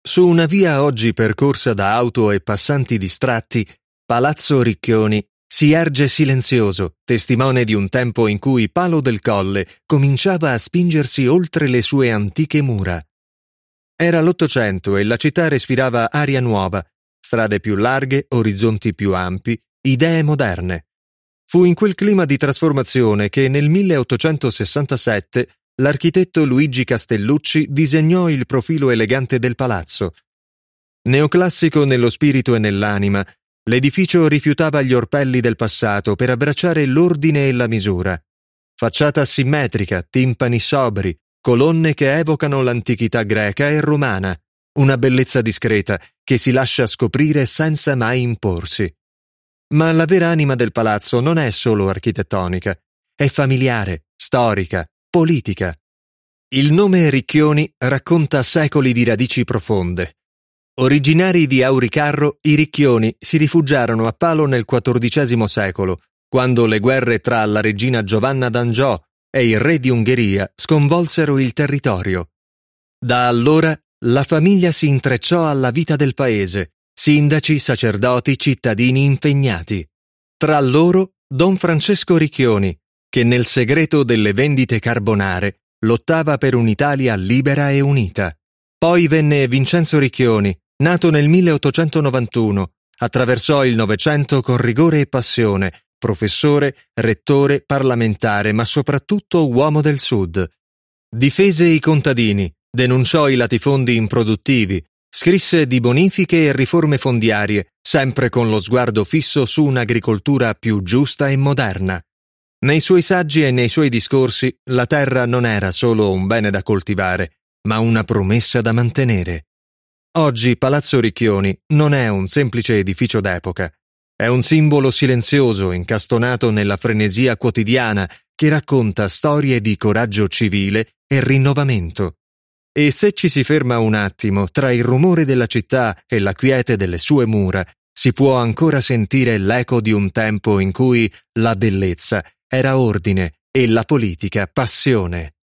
Su una via oggi percorsa da auto e passanti distratti, Palazzo Ricchioni si erge silenzioso, testimone di un tempo in cui Palo del Colle cominciava a spingersi oltre le sue antiche mura. Era l'Ottocento e la città respirava aria nuova, strade più larghe, orizzonti più ampi, idee moderne. Fu in quel clima di trasformazione che nel 1867 l'architetto Luigi Castellucci disegnò il profilo elegante del palazzo. Neoclassico nello spirito e nell'anima, l'edificio rifiutava gli orpelli del passato per abbracciare l'ordine e la misura. Facciata simmetrica, timpani sobri, colonne che evocano l'antichità greca e romana, una bellezza discreta che si lascia scoprire senza mai imporsi. Ma la vera anima del palazzo non è solo architettonica, è familiare, storica, politica. Il nome Ricchioni racconta secoli di radici profonde. Originari di Auricarro, i Ricchioni si rifugiarono a Palo nel XIV secolo, quando le guerre tra la regina Giovanna d'Angiò e il re di Ungheria sconvolsero il territorio. Da allora la famiglia si intrecciò alla vita del paese, sindaci, sacerdoti, cittadini impegnati. Tra loro Don Francesco Ricchioni, che nel segreto delle vendite carbonare lottava per un'Italia libera e unita. Poi venne Vincenzo Ricchioni, nato nel 1891, attraversò il Novecento con rigore e passione, professore, rettore, parlamentare, ma soprattutto uomo del Sud. Difese i contadini, denunciò i latifondi improduttivi, scrisse di bonifiche e riforme fondiarie, sempre con lo sguardo fisso su un'agricoltura più giusta e moderna. Nei suoi saggi e nei suoi discorsi la terra non era solo un bene da coltivare, ma una promessa da mantenere. Oggi Palazzo Ricchioni non è un semplice edificio d'epoca, è un simbolo silenzioso incastonato nella frenesia quotidiana che racconta storie di coraggio civile e rinnovamento. E se ci si ferma un attimo tra il rumore della città e la quiete delle sue mura, si può ancora sentire l'eco di un tempo in cui la bellezza era ordine e la politica passione.